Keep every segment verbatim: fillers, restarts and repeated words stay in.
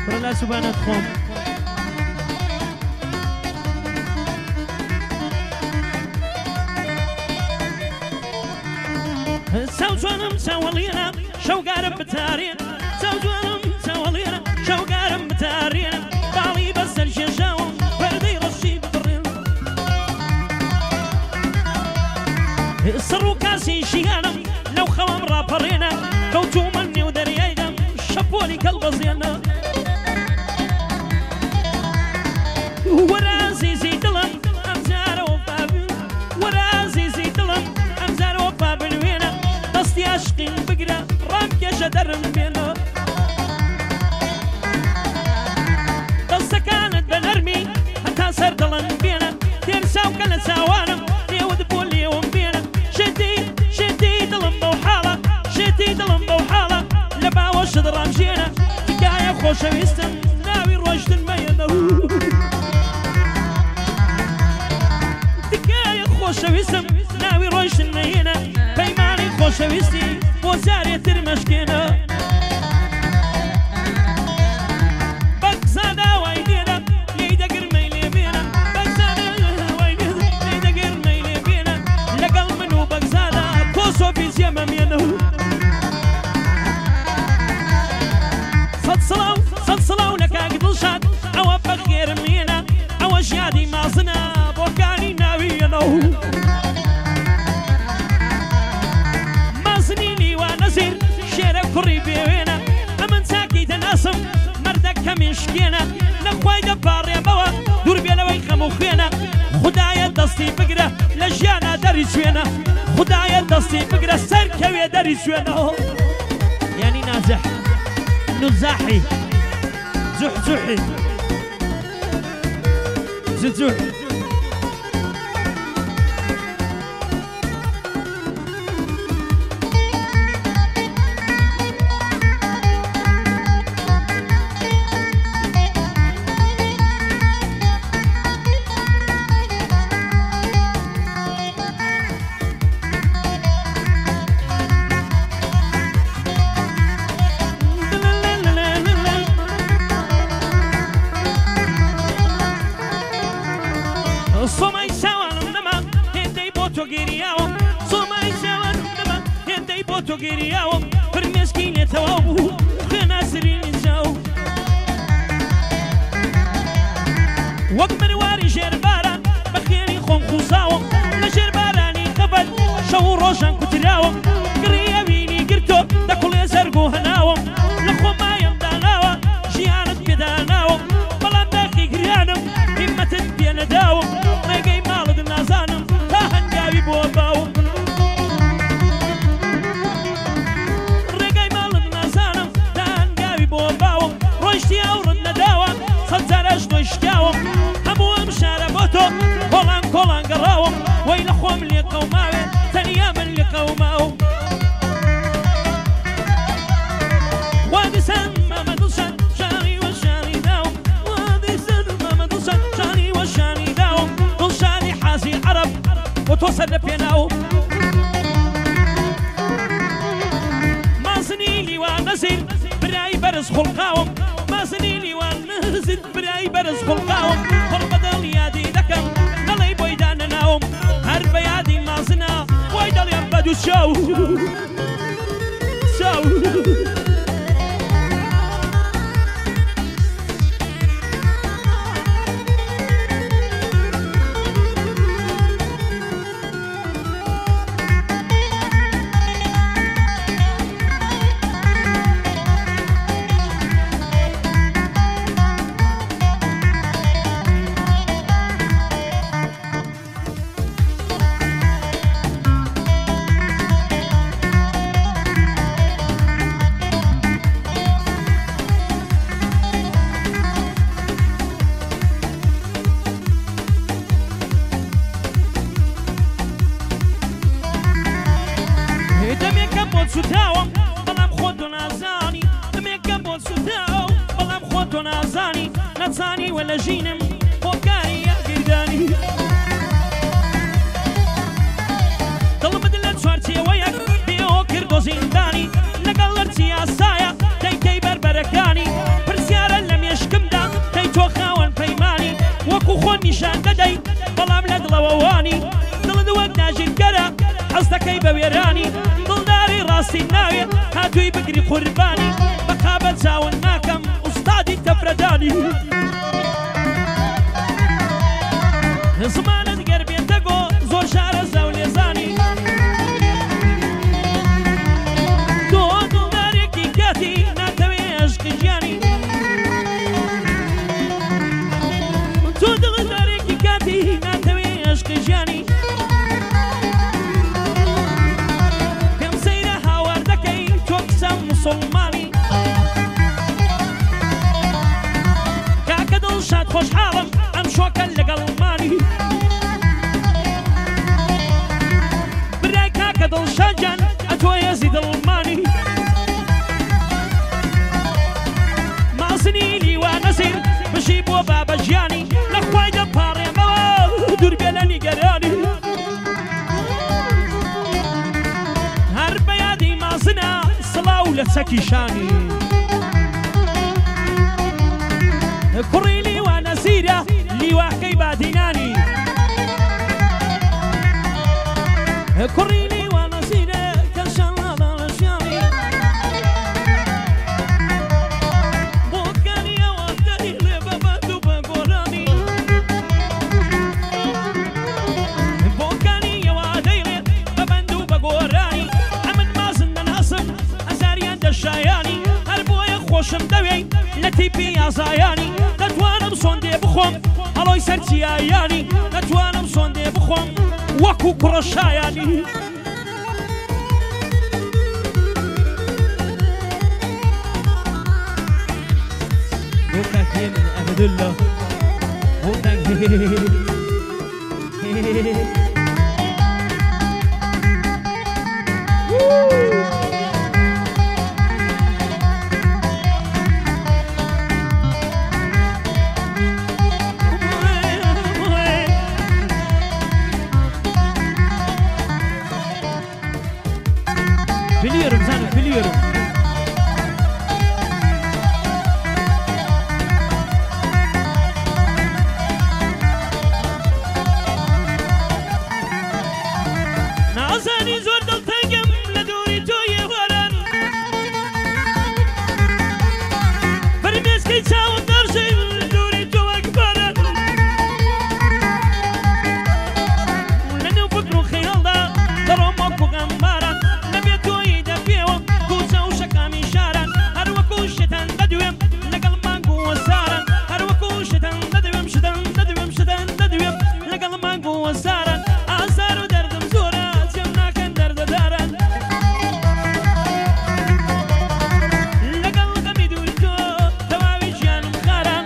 ولا سبحانه تخوم سوزونم سوالينا شوقارم بتارين سوزونم سوالينا شوقارم بتارين بالي بس الشجاوم فردي رشي بطرين السرو كاسي شيانم لو خوام رابرينا كوتو مني ودرياينا شبولي كالبزينا ورازي زي دلم امزار وفابن ورازي زي دلم امزار وفابن وينا دستي عشقين بقرا رامك شدرم بينا دستا كانت بنرمي حتى صار دلن بينا ترساو كلا ساوانم ليود بولي ومبينا شدي شدي دلم بوحالة شدي دلم بوحالة لبا وشد رامجينا تكايا خوشا ويستم ناوي روشد المينا تكايا خوشا ويستم ناوي روشد المينا بيماني خوشا ويستي وزاري ترمشكينا بقزادا ويدينا ليدقر ميلي بينا بقزادا ويدينا ليدقر ميلي بينا لقل منو بقزادا كوسو في زيما مينو صد صلاو صد صلاو لك اقدل شاد او بغير مينا او جادي مازنا بوكاني ناوينو مازنيني ونزير شيرك كوري بيوينا امن ساكي تناسم مردك كمشكينا نخواي دبار يا بوا دور بيلوي خموخينا خدايا دستي بقرا لجانا داري شوينا خدايا دستي بقرا سركوي داري شوينا يعني نازح نزاحي زحزحي زحزحي Giriao, per me schiene tau, che nasrin jau. وقمن واري جربارا بخيري خون خوصاو لجرباراني قبل شو روشان كتراو قريا ويني قرتو دا كل زرقو هناو لخو ما يمداناو جيانت بيداناو بلان داخي قريانم همة بيانا داو ناقاي مالد نازانم تاهن قاوي بوباو روشتي أورد نداوة صدزارش نشكاوة أبوام شاربوتو هولان كولان قراوة ويل أخوام اللي قوماوي تنيام اللي قوماو وادي سن ما مدوسن شاني وشاني داوم وادي سن ما مدوسن شاني وشاني داوم دول شاني حاسي عرب وتوصل لبيناو ما سنيلي ونزير براي برز خلقاوم ما سنيني ونزل براي برز خلقاوم قرب دليادي دكم دلي بويدان ناوم هرب يادي ما سنا ويدل ينبدو شو شو نزاني ولا جينم وكاري يا قرداني طلب دلت شوارتي وياك بيو كردو زنداني لقلرتي يا سايا كي كي بربركاني برسيارة لم نیشان دەدەی بەڵام لە دڵەوەوانی دڵت وەک ناژیرگەرە حەز دەکەی بە وێرانی دڵداری ڕاستی ناوێت هاتووی بگری قوربانی بەقابەت چاون ناکەم ئوستادی تەفرەدانی زمانت گەر بێتەگۆ زۆر شارە زەو لێزانی تۆ دڵدارێکی کاتی ناتەوێ عشقی ژیانی تۆ دڵدارێکی کاتی ناتەوێ عشقی ژیانی پێم سەیرە هاوار دەکەی تۆ کچە موسڵمانی کاکە دڵشاد خۆشحاڵم ئەم شۆکە لەگەڵمانی برای کاکە دڵشادجان ئەتۆ هێزی دڵمانی مازنی لیوان نەزیر بشی بۆ بابە ژیانی لە خوای دەپاڕێمەوە دوور بێ لە نیگەرانی هەر بە یادی مازنە سڵاو لە چەکی شانی کوڕی لیوان نەزیرە لیواکەی بادینانی کوڕی لیوان نەزیرە کەشان لەڵە لە ژیانی بۆ کەنیەوە دەری لێ بە بەد و بە گۆرانی بۆ کەنیەوە دەیڵێ بە بەند و بە گۆرانی ئەمن مازن نەناسم ئەزاریان دەشایانی هەر بۆیە خۆشم دەوێی لە تیپی یازایانی دەتوانم سۆندێ بخۆم هەڵۆی سەرچیایانی دەتوانم سۆندێ بخۆم وەکو کوڕە شایانی بۆ کاکێ من ئەبەدوڵڵە بۆ کاکێ biliyorum canım biliyorum نازنی زۆر دڵتەنگم لە دووری تۆیە وەران فرمێسکەی چاوم دەڕژێ لە دووری تۆ وەک باران لە نێو فکر و خەیاڵدا دەڕۆم وەکو غەمباران نەبێت تۆی دەبێوم کوچە و شەکامی شاران هەر وەکو شتان دەدوێم لەگەڵ مانگ و وەزاران هەر وەکو شتان دەدوێم شتان دەدوێم شتان دەدوێم لەگەڵ مانگ و وەزاران ئازار و دەردم زۆرە جێم ناکەن دەردەداران لەگەڵ غەمی دووری تۆ تەواوی ژیانم خاران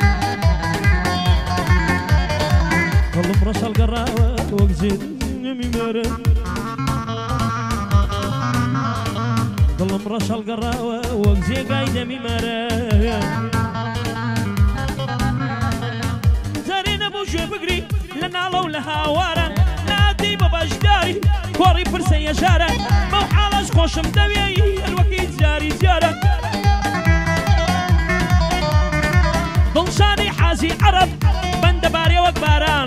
دڵم ڕەشەڵگەڕاوە وەک جێت نەمیمارە دڵم ڕەشەڵگەڕاوە وەک جێگای دەمیمارە جارێ نەبوو ژێ بگری لە ناڵە و لە هاواران ناتی بە بەشداری کۆڕی پرسە یەژاران بەو حاڵەش خۆشم دەوێی هەروەکەی جاری جاران دڵشانی حازی عەرەب بەندە بارێ وەک باران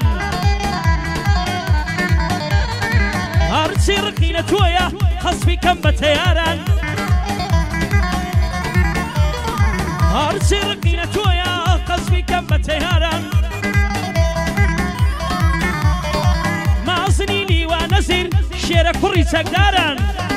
هەرچی ڕقی لە تۆیە خەسبی کەم بە تەیاران هەرچی ڕقی لە تۆیە خەسبی کەم بە تەیاران مازنی لیوان نەزیر شێرە کوڕی چەکداران